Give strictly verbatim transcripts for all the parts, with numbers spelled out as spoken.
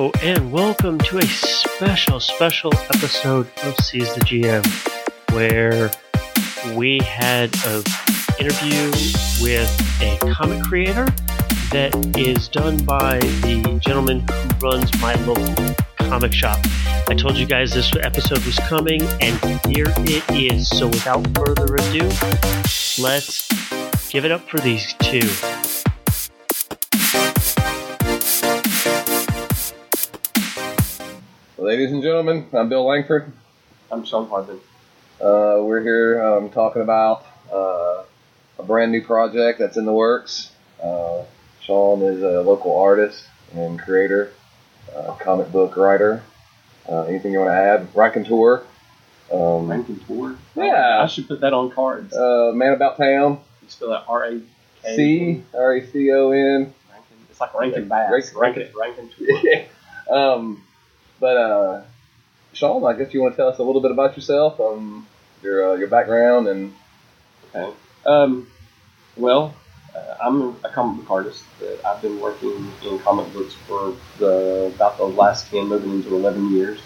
Hello and welcome to a special, special episode of Seize the G M, where we had an interview with a comic creator that is done by the gentleman who runs my local comic shop. I told you guys this episode was coming, and here it is. So without further ado, let's give it up for these two. Ladies and gentlemen, I'm Bill Langford. I'm Sean Hardin. Uh, we're here um, talking about uh, a brand new project that's in the works. Uh, Sean is a local artist and creator, uh, comic book writer. Uh, anything you want to add? Raconteur. Um, Raconteur? Yeah. I should put that on cards. Uh, Man About Town. You spell that R A K C, R A C O N. It's like Rankin Bass. Rankin, Raconteur. um, but, uh, Sean, I guess you want to tell us a little bit about yourself, um, your uh, your background, and... Okay. Um, well, uh, I'm a comic book artist. That I've been working in comic books for the about the last ten, moving into eleven years.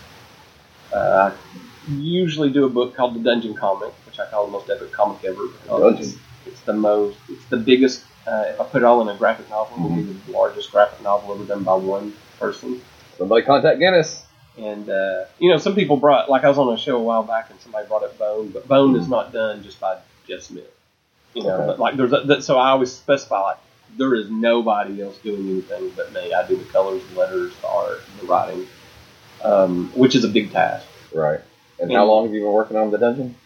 Uh, I usually do a book called The Dungeon Comic, which I call the most epic comic ever. Because it's, it's the most, it's the biggest, uh, if I put it all in a graphic novel, mm-hmm. It'll be the largest graphic novel ever done by one person. Somebody contact Guinness. And, uh, you know, some people brought, like I was on a show a while back and somebody brought up Bone, but Bone mm-hmm. is not done just by Jeff Smith. You know, okay. But like there's a, so I always specify, like, there is nobody else doing anything but me. I do the colors, the letters, the art, the writing, um, which is a big task. Right. And, and how long have you been working on The Dungeon?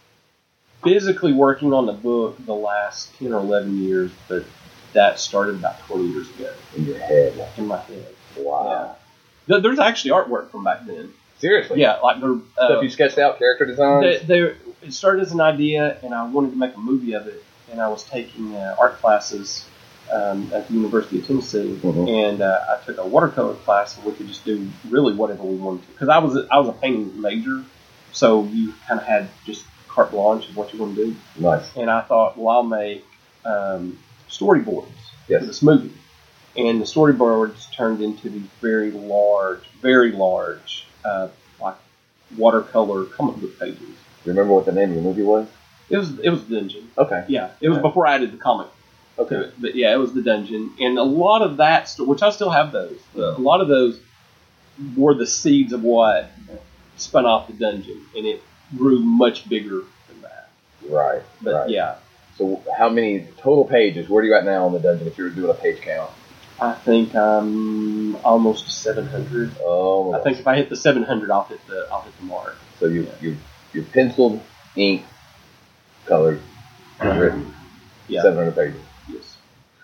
Physically working on the book the last ten or eleven years, but that started about twenty years ago. In your head? In my head. Wow. Yeah. There's actually artwork from back then. Seriously? Yeah, like there. Uh, Stuff you sketched out, character designs? They, they, it started as an idea, and I wanted to make a movie of it, and I was taking uh, art classes um, at the University of Tennessee, mm-hmm. and uh, I took a watercolor class, and we could just do really whatever we wanted to. Because I was, a, I was a painting major, so you kind of had just carte blanche of what you want to do. Nice. And I thought, well, I'll make um, storyboards yes. for this movie. And the storyboards turned into these very large, very large, uh, like watercolor comic book pages. Do you remember what the name of the movie was? It was it was The Dungeon. Okay. Yeah, it was okay. before I added the comic. Okay. To it. But yeah, it was The Dungeon, and a lot of that, st- which I still have those. Uh, a lot of those were the seeds of what spun off The Dungeon, and it grew much bigger than that. Right. But right. yeah. So how many total pages? Where are you at now on The Dungeon? If you were doing a page count. I think I'm almost seven hundred. Oh. I think if I hit the seven hundred, I'll hit the I'll hit the mark. So you yeah. you you penciled, ink, colored, and written. Yeah. seven hundred pages. Yes.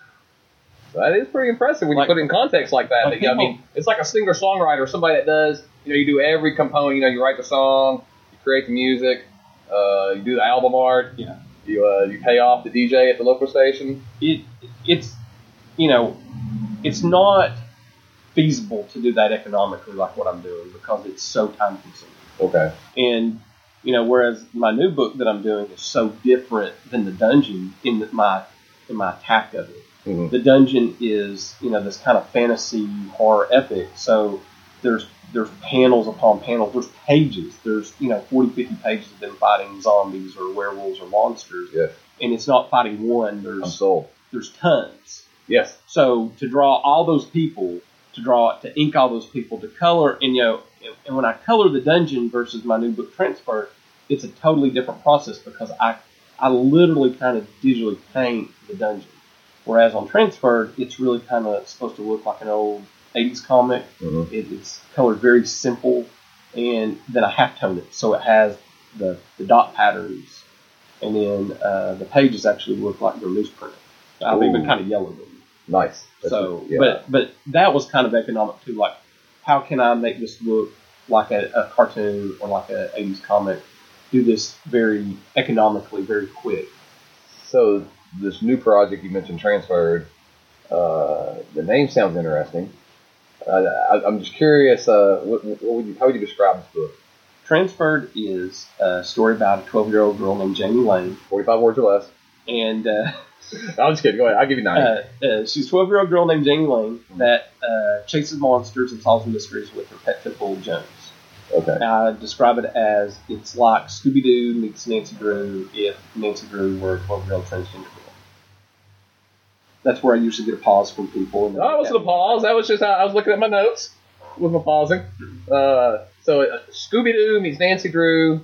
So that is pretty impressive when like, you put it in context like that. Like that people, I mean, it's like a singer songwriter, somebody that does. You know, you do every component. You know, you write the song, you create the music, uh, you do the album art. Yeah. You uh, you pay off the D J at the local station. It it's you know. It's not feasible to do that economically like what I'm doing because it's so time consuming. Okay. And, you know, whereas my new book that I'm doing is so different than The Dungeon in the, my in my attack of it. Mm-hmm. The Dungeon is, you know, this kind of fantasy horror epic. So there's there's panels upon panels. There's pages. There's, you know, forty, fifty pages of them fighting zombies or werewolves or monsters. Yes. And it's not fighting one. There's I'm sold. There's tons. Yes. So to draw all those people, to draw, to ink all those people, to color, and you know, and when I color The Dungeon versus my new book Transferred, it's a totally different process because I, I literally kind of digitally paint The Dungeon, whereas on Transferred, it's really kind of supposed to look like an old eighties comic. Mm-hmm. It, it's colored very simple, and then I half tone it, so it has the the dot patterns, and then uh, the pages actually look like they're newsprint. I've even kind of yellowed them. Nice. That's so, yeah. but but that was kind of economic too. Like, how can I make this look like a, a cartoon or like a eighties comic? Do this very economically, very quick. So this new project you mentioned, Transferred. Uh, the name sounds interesting. Uh, I, I'm just curious. Uh, what, what would you, how would you describe this book? Transferred is a story about a twelve-year-old girl named Jamie Lane. forty-five words or less. and uh, I'm just kidding. Go ahead. I'll give you nine. uh, uh, she's a twelve-year-old girl named Jamie Lane that uh, chases monsters and solves mysteries with her pet pit bull Jones. Okay. I describe it as it's like Scooby-Doo meets Nancy Drew if Nancy Drew were a twelve-year-old transgender girl. That's where I usually get a pause from people. And No, it wasn't a pause. That was just I was looking at my notes with my pausing. Uh, so uh, Scooby Doo meets Nancy Drew.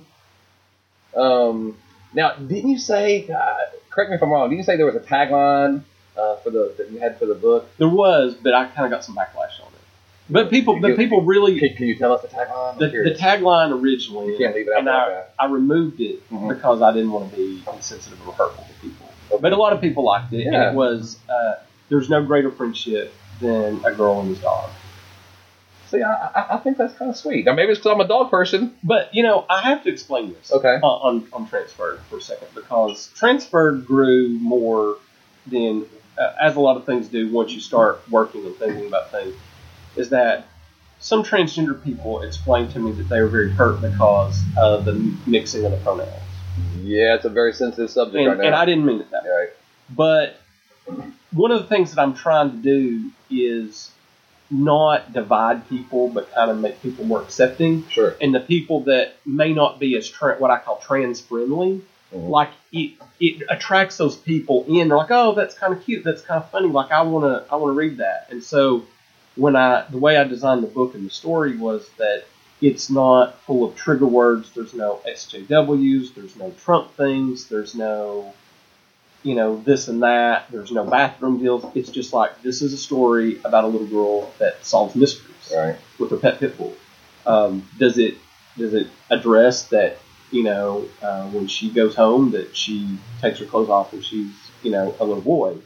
Um, now, didn't you say? Uh, correct me if I'm wrong. Didn't you say there was a tagline uh, for the that you had for the book? There was, but I kind of got some backlash on it. But people, but You- people really. Can, can you tell us the tagline? I'm The, the curious. tagline originally, You can't leave it out and like I, that. I removed it Mhm. because I didn't want to be insensitive or hurtful to people. Okay. But a lot of people liked it, and Yeah. it was uh, there's no greater friendship than a girl and his dog. See, I, I, I think that's kind of sweet. Now, maybe it's because I'm a dog person. But you know, I have to explain this Okay. on, on on Transferred for a second because Transferred grew more than uh, as a lot of things do once you start working and thinking about things. Is that some transgender people explained to me that they were very hurt because of the mixing of the pronouns. Yeah, it's a very sensitive subject And, right now. and I didn't mean it that way. Right. But one of the things that I'm trying to do is not divide people, but kind of make people more accepting. Sure. And the people that may not be as tra- what I call trans friendly, Mhm. like it, it attracts those people in. They're like, oh, that's kind of cute. That's kind of funny. Like I want to, I want to read that. And so when I, the way I designed the book and the story was that it's not full of trigger words. There's no S J Ws. There's no Trump things. There's no, you know, this and that. There's no bathroom deals. It's just like, this is a story about a little girl that solves mysteries Right. with her pet pit bull. Um, does it does it address that, you know, uh, when she goes home that she takes her clothes off and she's, you know, a little boy?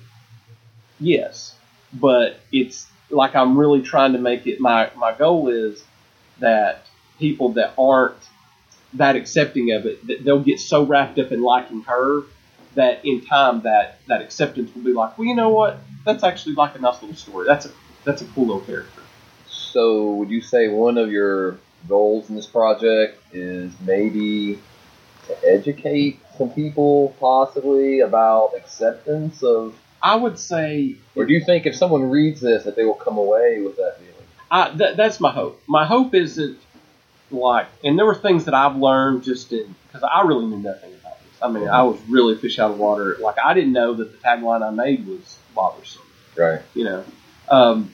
Yes. But it's like I'm really trying to make it, my, my goal is that people that aren't that accepting of it, that they'll get so wrapped up in liking her that in time that, that acceptance will be like, well, you know what? That's actually like a nice little story. That's a that's a cool little character. So, would you say one of your goals in this project is maybe to educate some people, possibly, about acceptance of? I would say, Or do you think if someone reads this that they will come away with that feeling? I, th- that's my hope. My hope isn't like, and there were things that I've learned just in, because I really knew nothing about this. I mean, I was really fish out of water. Like, I didn't know that the tagline I made was bothersome, Right. you know. Um,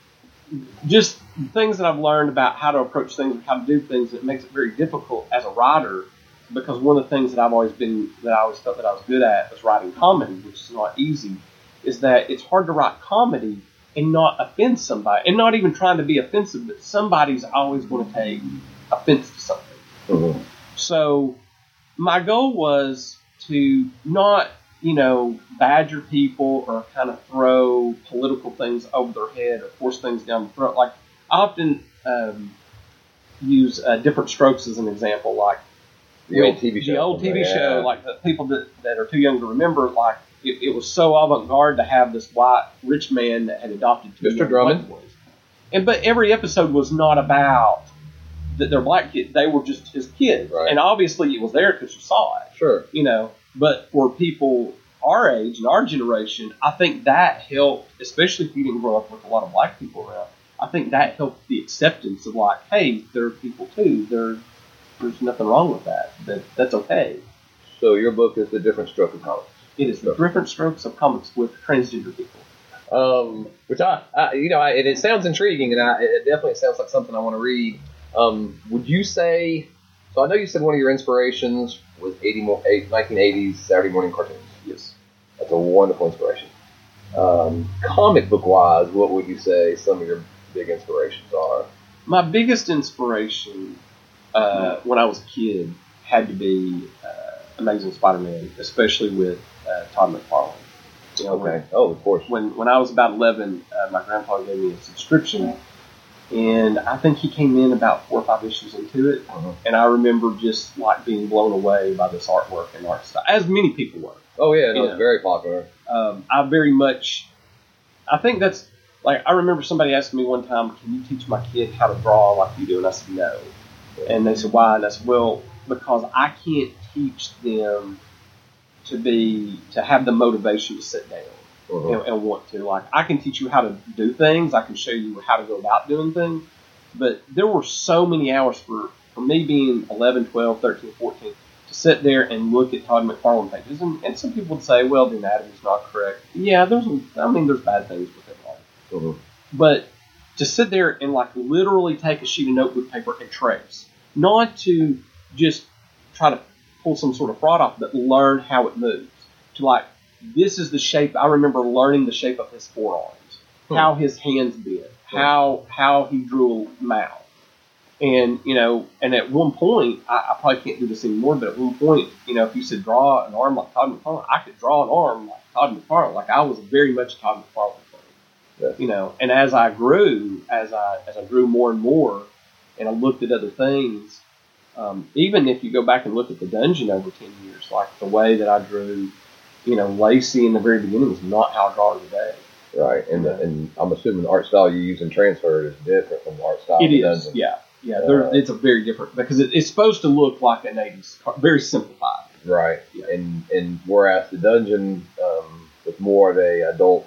just things that I've learned about how to approach things and how to do things, it makes it very difficult as a writer, because one of the things that I've always been, that I always felt that I was good at was writing comedy, which is not easy, is that it's hard to write comedy and not offend somebody, and not even trying to be offensive, but somebody's always going to take offense to something. Mm-hmm. So my goal was to not, you know, badger people or kind of throw political things over their head or force things down the throat. Like, I often um, use uh, Different Strokes as an example, like The old T V show. The old T V Yeah. show, like the people that, that are too young to remember, like it, it was so avant-garde to have this white rich man that had adopted two Mister young Drummond. black boys. And but every episode was not about that they're black kids; they were just his kids, Right. and obviously it was there because you saw it, Sure. you know. But for people our age and our generation, I think that helped, especially if you didn't grow up with a lot of black people around. I think that helped the acceptance of like, hey, there are people too. There, there's nothing wrong with that. That that's okay. So your book is The Different Stroke of Comics. It is different strokes of comics with transgender people. Um, which I, I you know, I, it, it sounds intriguing, and I, it definitely sounds like something I want to read. Um, would you say? So I know you said one of your inspirations was eighty, nineteen eighties Saturday morning cartoons. Yes. That's a wonderful inspiration. Um, comic book wise, what would you say some of your big inspirations are? My biggest inspiration uh, when I was a kid had to be uh, Amazing Spider-Man, especially with uh, Todd McFarlane. You know, Okay. Oh, of course. When when I was about eleven, uh, my grandpa gave me a subscription, and I think he came in about four or five issues into it, Uh-huh. and I remember just like being blown away by this artwork and art style, as many people were. Oh yeah, no, Yeah. it's very popular. Um, I very much, I think that's like I remember somebody asking me one time, "Can you teach my kid how to draw like you do?" And I said no, and they said why? And I said, well, because I can't teach them to be to have the motivation to sit down Uh-huh. and, and want to. Like, I can teach you how to do things. I can show you how to go about doing things. But there were so many hours for, for me being eleven, twelve, thirteen, fourteen to sit there and look at Todd McFarlane pages. And, and some people would say, well, the anatomy's not correct. Yeah, there's, I mean, there's bad things with it. Uh-huh. But to sit there and, like, literally take a sheet of notebook paper and trace, not to just try to pull some sort of fraud off, but learn how it moves. To, like, this is the shape. I remember learning the shape of his forearms, hmm. how his hands bent, hmm. how how he drew a mouth. And, you know, and at one point, I, I probably can't do this anymore, but at one point, you know, if you said draw an arm like Todd McFarlane, I could draw an arm like Todd McFarlane. Like, I was very much a Todd McFarlane fan. Yes. You know, and as I grew, as I as I grew more and more, and I looked at other things, um, even if you go back and look at the Dungeon over ten years, like the way that I drew, you know, Lacey in the very beginning was not how I draw her today. Right, and the, and I'm assuming the art style you use in Transferred is different from the art style. It in is, Dungeon. yeah, yeah. Uh, it's a very different because it, it's supposed to look like an eighties, car, very simplified. Right, yeah. and and whereas the Dungeon um, was more of a adult.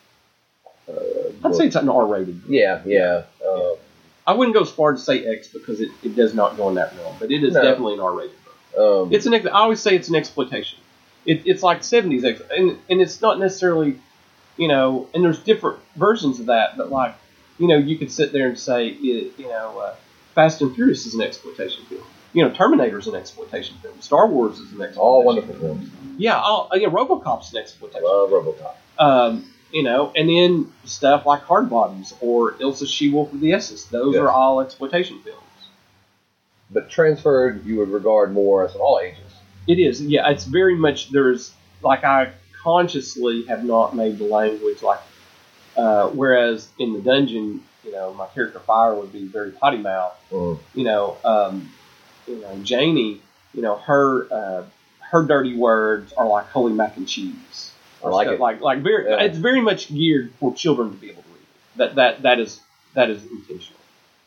Uh, I'd say it's an R-rated. Yeah, yeah. Uh, yeah. I wouldn't go as far to say X because it, it does not go in that realm, but it is no. definitely an R-rated book. Um, it's an. I always say it's an exploitation. It, it's like seventies X, and and it's not necessarily, you know, and there's different versions of that, but like, you know, you could sit there and say, you know, uh, Fast and Furious is an exploitation film. You know, Terminator is an exploitation film. Star Wars is an exploitation all wonderful film. films. Yeah, all, yeah, RoboCop's an exploitation. Love film. RoboCop. Um, you know, and then stuff like Hard Bodies or Ilsa She-Wolf of the Essex. Those yes. are all exploitation films. But Transferred, you would regard more as an all ages. It is, yeah. It's very much, there's, like, I consciously have not made the language like, uh, whereas in the Dungeon, you know, my character Fire would be very potty mouth. Mm. You know, um, you know, Janie, you know, her uh, her dirty words are like holy mac and cheese. I like stuff, it. Like, like very, yeah. it's very much geared for children to be able to read. That that that is that is intentional.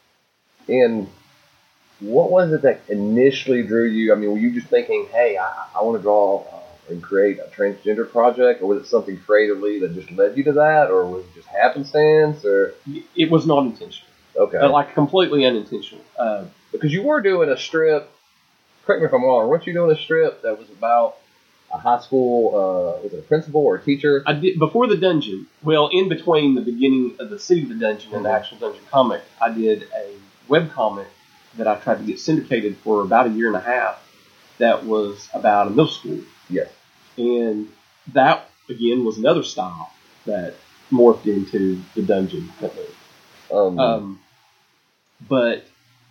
And what was it that initially drew you? I mean, were you just thinking, hey, I, I want to draw uh, and create a transgender project, or was it something creatively that just led you to that, or was it just happenstance, or? It was not intentional. Okay. Uh, like completely unintentional. Uh, because you were doing a strip. Correct me if I'm wrong. Weren't you doing a strip that was about a high school? Uh, was it a principal or a teacher? I did before the Dungeon. Well, in between the beginning of the City of the Dungeon mm-hmm. and the actual Dungeon comic, I did a web comic that I tried to get syndicated for about a year and a half. That was about a middle school. Yes. And that again was another style that morphed into the Dungeon. Um, um, but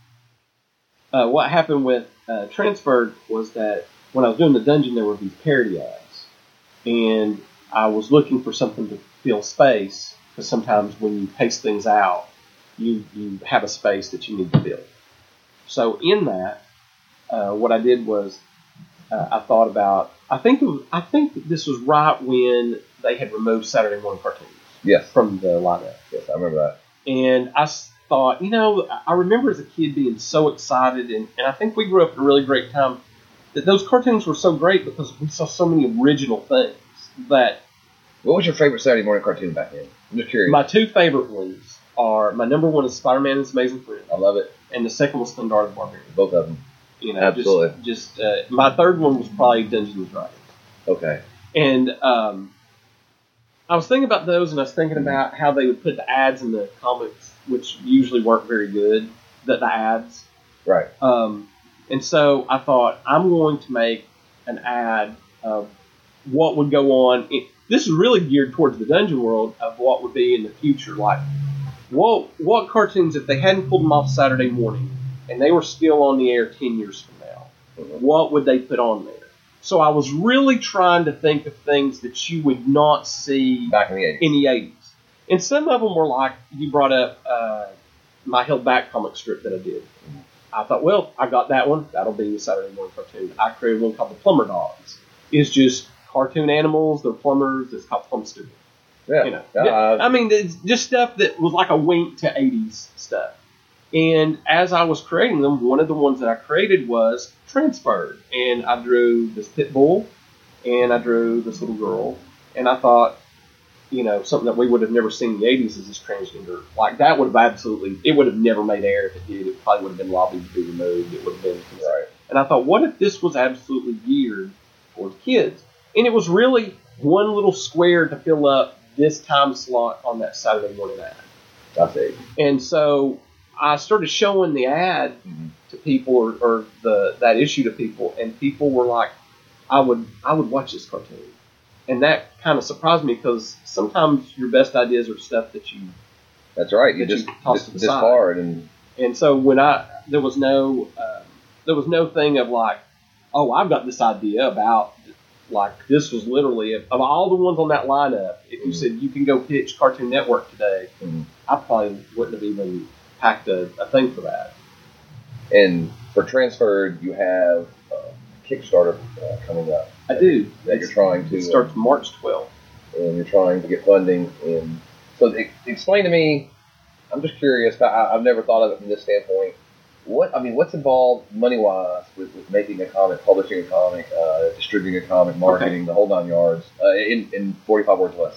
uh, what happened with uh, Transferred was that when I was doing the Dungeon, there were these parody ads, and I was looking for something to fill space because sometimes when you paste things out, you you have a space that you need to fill. So in that, uh, what I did was uh, I thought about. I think it was, I think this was right when they had removed Saturday morning cartoons. Yes. From the lineup. Yes, I remember that. And I thought, you know, I remember as a kid being so excited, and, and I think we grew up at a really great time, that those cartoons were so great because we saw so many original things that... What was your favorite Saturday morning cartoon back then? I'm just curious. My two favorite ones are, my number one is Spider-Man and His Amazing Friends. I love it. And the second was Thundar the Barbarian. Both of them. You know, absolutely. Just, just uh, my third one was probably Dungeons and Dragons. Okay. And um, I was thinking about those, and I was thinking about how they would put the ads in the comics, which usually weren't very good, the, the ads. Right. Um, and so I thought, I'm going to make an ad of what would go on. It, this is really geared towards the Dungeon world of what would be in the future. Like, what, what cartoons, if they hadn't pulled them off Saturday morning, and they were still on the air ten years from now, mm-hmm. what would they put on there? So I was really trying to think of things that you would not see back in the eighties. In the eighties. And some of them were like, you brought up uh, my Held Back comic strip that I did. Mm-hmm. I thought, well, I got that one. That'll be a Saturday morning cartoon. I created one called the Plumber Dogs. It's just cartoon animals. They're plumbers. It's called Plum Studio. Yeah. You know, uh, I mean, it's just stuff that was like a wink to eighties stuff. And as I was creating them, one of the ones that I created was Transferred. And I drew this pit bull, and I drew this little girl, and I thought, you know, something that we would have never seen in the eighties is this transgender. Like, that would have absolutely, it would have never made air if it did. It probably would have been lobbied to be removed. It would have been. Right. And I thought, what if this was absolutely geared towards kids? And it was really one little square to fill up this time slot on that Saturday morning ad. I see. And so I started showing the ad mm-hmm. to people, or, or the that issue to people, and people were like, I would I would watch this cartoon. And that kind of surprised me, because sometimes your best ideas are stuff that you that's right that you just you toss to the discard side. and and so when I there was no um, there was no thing of like, oh, I've got this idea about, like, this was literally of all the ones on that lineup. If you mm-hmm. said you can go pitch Cartoon Network today, mm-hmm. I probably wouldn't have even packed a, a thing for that. And for Transferred, you have uh, Kickstarter uh, coming up. I do. That it's, you're trying to. It starts uh, March twelfth. And you're trying to get funding. And so, it, explain to me. I'm just curious. I, I've never thought of it from this standpoint. What I mean, what's involved money-wise with, with making a comic, publishing a comic, uh, distributing a comic, marketing, okay. the whole nine yards, uh, in, in forty-five words less?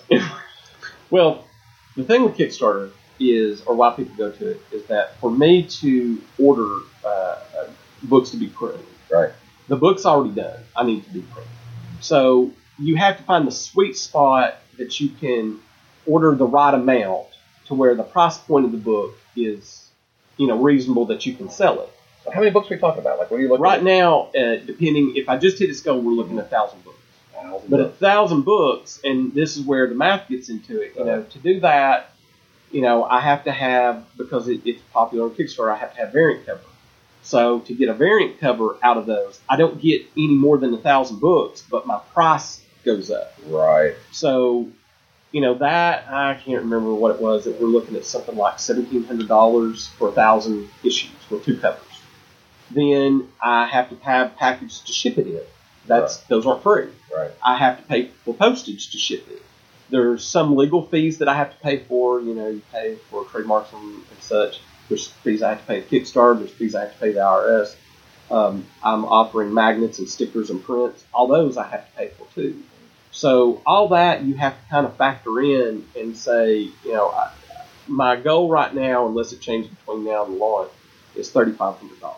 Well, the thing with Kickstarter is, or why people go to it, is that for me to order uh, books to be printed, right? The book's already done. I need to be printed. So you have to find the sweet spot that you can order the right amount to where the price point of the book is, you know, reasonable that you can sell it. So how many books are we talking about? Like, what are you looking right at? now? Uh, depending, if I just hit a scale, we're looking at a thousand books. Thousand but books. a thousand books, and this is where the math gets into it. You uh-huh. know, to do that, you know, I have to have, because it, it's popular on Kickstarter, I have to have variant cover. So to get a variant cover out of those, I don't get any more than a thousand books, but my price goes up. Right. So, you know, that, I can't remember what it was, that we're looking at something like seventeen hundred dollars for a thousand issues with two covers. Then I have to have package to ship it in. That's right. Those aren't free. Right. I have to pay for postage to ship it. There's some legal fees that I have to pay for. You know, you pay for trademarks and, and such. There's fees I have to pay to Kickstarter. There's fees I have to pay to the I R S. Um, I'm offering magnets and stickers and prints. All those I have to pay for too. So all that you have to kind of factor in and say, you know, I, my goal right now, unless it changes between now and the launch, is thirty-five hundred dollars.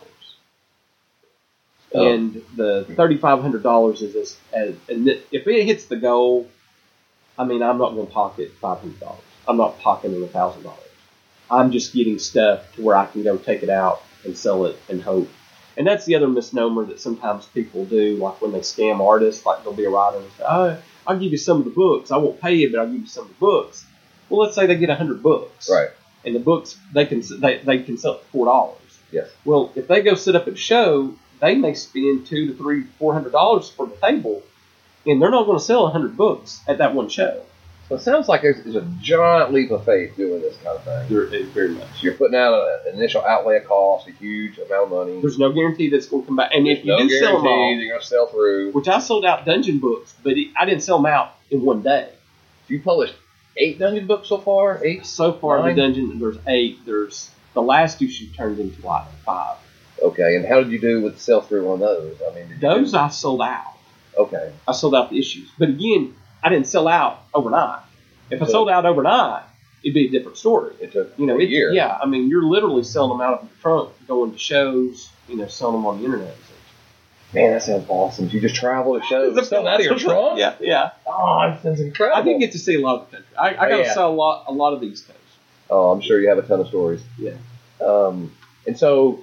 Oh. And the thirty-five hundred dollars is as, as, and if it hits the goal, I mean, I'm not going to pocket five hundred dollars. I'm not pocketing one thousand dollars. I'm just getting stuff to where I can go take it out and sell it and hope. And that's the other misnomer that sometimes people do, like when they scam artists, like they'll be a writer and say, oh, I'll give you some of the books. I won't pay you, but I'll give you some of the books. Well, let's say they get one hundred books. Right. And the books, they can they, they can sell for four dollars. Yes. Well, if they go sit up at a show, they may spend two to three, four hundred dollars for the table, and they're not going to sell one hundred books at that one show. So it sounds like there's, there's a giant leap of faith doing this kind of thing. There, very much. You're putting out a, an initial outlay of cost, a huge amount of money. There's no guarantee that's going to come back. And there's if you no do sell them all, you're going to sell through. Which I sold out Dungeon books, but it, I didn't sell them out in one day. You published eight Dungeon books so far? Eight? So far, nine? the Dungeon, there's eight. There's the last issue turned into like five. Okay, and how did you do with sell through on those? I mean, did those do... I sold out. Okay. I sold out the issues. But again, I didn't sell out overnight. If I sold out overnight, it'd be a different story. It took you know, a it, year. Yeah, I mean, you're literally selling them out of the trunk, going to shows, you know, selling them on the internet. Man, that sounds awesome. You just travel to shows, selling out of your trunk? Yeah, yeah. Oh, that sounds incredible. I didn't get to see a lot of the country. I, I got to oh, yeah. sell a lot, a lot of the East Coast. Oh, I'm sure you have a ton of stories. Yeah. Um, and so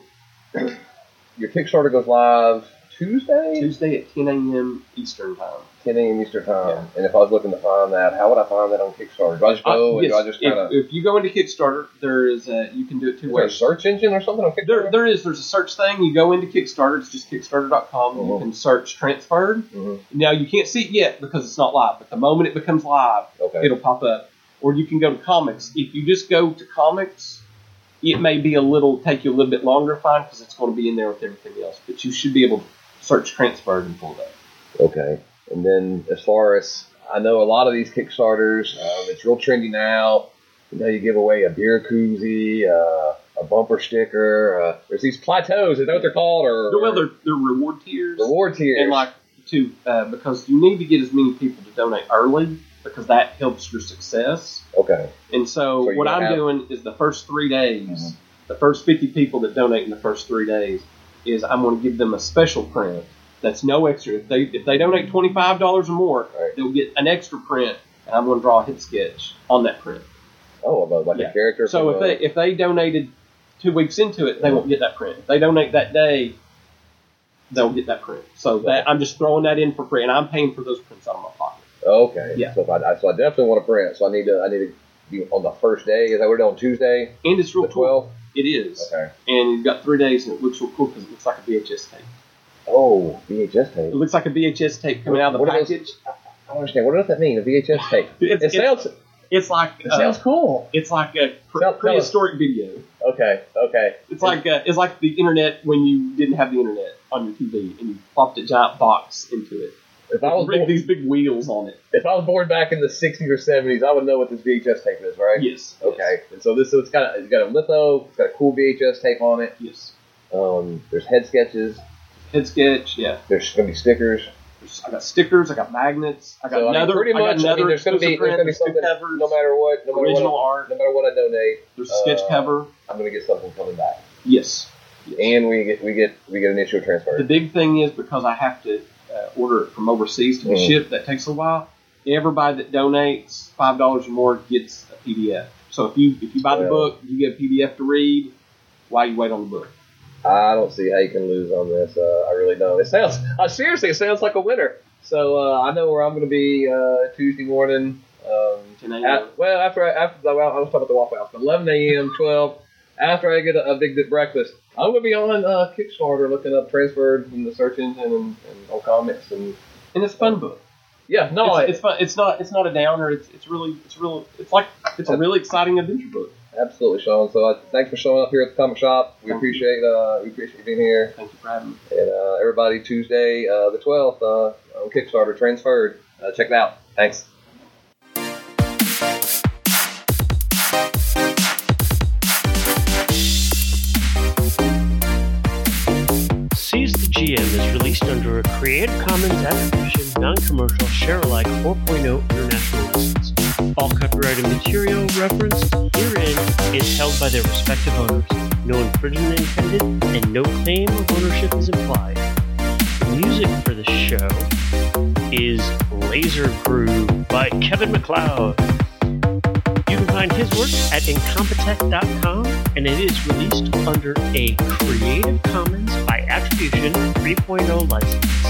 your Kickstarter goes live Tuesday? Tuesday at ten a.m. Eastern time. ten a.m. Eastern time. Yeah. And if I was looking to find that, how would I find that on Kickstarter? Do I just go uh, and yes. do I just kind of... If, if you go into Kickstarter, there is a, you can do it two is ways. Is there a search engine or something on Kickstarter? There, there is. There's a search thing. You go into Kickstarter. It's just Kickstarter dot com. Mm-hmm. You can search Transferred. Mm-hmm. Now, you can't see it yet because it's not live. But the moment it becomes live, okay. it'll pop up. Or you can go to comics. If you just go to comics, it may be a little, take you a little bit longer to find because it's going to be in there with everything else. But you should be able to search Transferred and pull it up. Okay. And then as far as, I know a lot of these Kickstarters, um, it's real trendy now. You know, you give away a beer koozie, uh, a bumper sticker. Uh, there's these plateaus. Is that what they're called? Or, well, they're, they're reward tiers. Reward tiers. And like to uh, because you need to get as many people to donate early because that helps your success. Okay. And so, So you what don't I'm have- doing is the first three days, Mhm. the first fifty people that donate in the first three days, is I'm going to give them a special print that's no extra. If they if they donate twenty-five dollars or more, Right. they'll get an extra print, and I'm going to draw a hit sketch on that print. Oh, about like Yeah. a character. So from if a- they if they donated two weeks into it, they won't get that print. If they donate that day, they'll get that print. So that I'm just throwing that in for free, and I'm paying for those prints out of my pocket. Okay. Yeah. So if I, so I definitely want to print. So I need to I need to be on the first day. Is that what we're doing Tuesday, And it's real the cool. twelfth? It is. Okay. And you've got three days, and it looks real cool because it looks like a V H S tape. Oh, V H S tape. It looks like a V H S tape coming out of the What are those- package. I don't understand. What does that mean? A V H S tape. It's, It it's, sounds. it's like It uh, sounds cool. it's like a pre- Tell- tell us. prehistoric video. Okay. Okay. It's like uh, it's like the internet when you didn't have the internet on your T V and you plopped a giant box into it. If I was With born, these big wheels on it. if I was born back in the sixties or seventies, I would know what this V H S tape is, right? Yes. Okay. And so this so it's got a, it's got a litho. It's got a cool V H S tape on it. Yes. Um, there's head sketches. Head sketch. Yeah. There's gonna be stickers. There's, I got stickers. I got magnets. I got So, I mean, another. pretty I got much, I mean, another there's gonna be exclusive there's gonna be print. There's two something covers. no matter what, no matter original what, I, art. no matter what I donate. There's a sketch uh, cover. I'm gonna get something coming back, Yes. Yes. and we get we get we get an issue transfer. The big thing is because I have to uh, order it from overseas to be Mhm. shipped. That takes a while. Everybody that donates five dollars or more gets a P D F. So if you if you buy the Yeah. book, you get a P D F to read while you wait on the book. I don't see how you can lose on this. Uh, I really don't. It sounds uh, seriously. It sounds like a winner. So uh, I know where I'm going to be uh, Tuesday morning. Um, ten a.m. at, well, after I, after well, I was talking about the Waffle House, but eleven a.m., twelve. After I get a, a big good breakfast, I'm going to be on uh, Kickstarter looking up transferred in the search engine and, and on comics and And it's a fun book. yeah. No, it's, I, it's fun. It's not. It's not a downer. It's it's really it's real. It's like it's a really exciting adventure book. absolutely, Sean. So uh, thanks for showing up here at the comic shop. We Thank appreciate uh, we appreciate you being here. Thank you for having me. And uh, everybody, Tuesday uh, the twelfth uh, on Kickstarter, transferred. Uh, check it out. Thanks. Seize the G M is released under a Creative Commons Attribution, Non-Commercial, Share-alike four point oh International License. All copyrighted material referenced herein is held by their respective owners. No infringement intended, and no claim of ownership is implied. The music for the show is Laser Groove by Kevin MacLeod. You can find his work at incompetech dot com, and it is released under a Creative Commons by Attribution three point oh license.